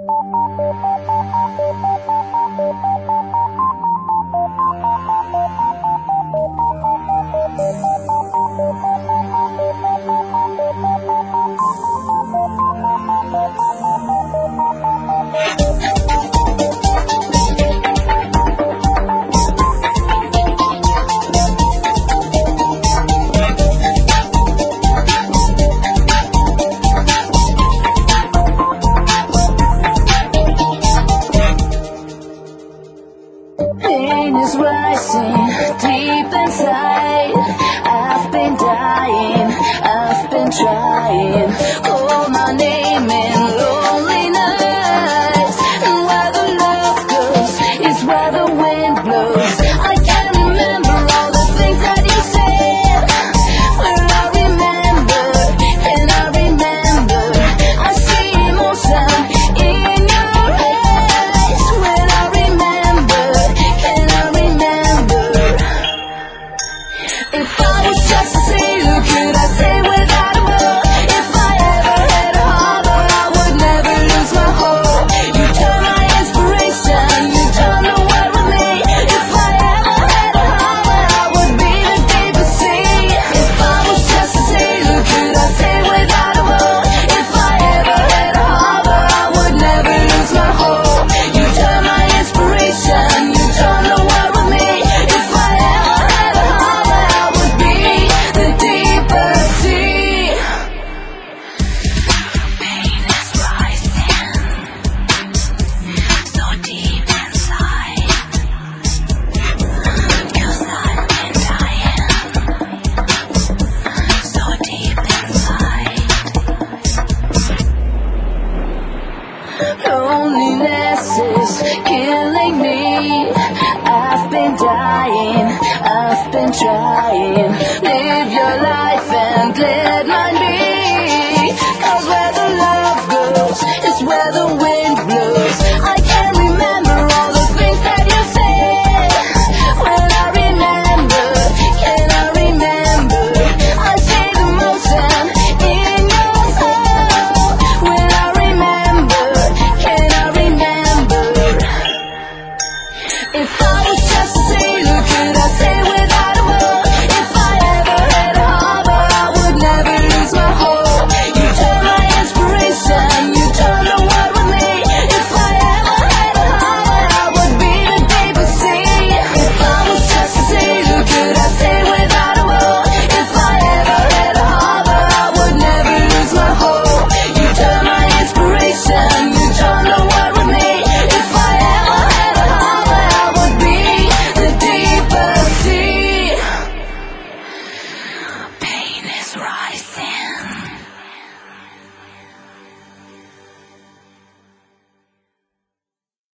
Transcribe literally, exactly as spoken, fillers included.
Pain is rising deep inside. I've been dying, I've been trying. Call my name in lonely nights. And where the love goes is where the wind blows. I can't remember all the things that you said. When I remember, and I remember, I see emotion in your eyes. When I remember, and I remember, if I was just a sailor, could I say without a word? If I ever had a harbor, I would never lose my hope. You turn my inspiration, you turn the world with me. If I ever had a harbor, I would be the deepest sea. If I was just a sailor, could I say without a word? If I ever had a harbor, I would never lose my hope. You turn my inspiration, you turn the world with me. If I ever had a harbor, I would be the deepest sea. Pain is rising, so deep inside. 'Cause I've been dying, so deep inside. Loneliness is killing me. I've been dying, I've been trying. Live your life and let mine be. 'Cause where the love goes is where the wind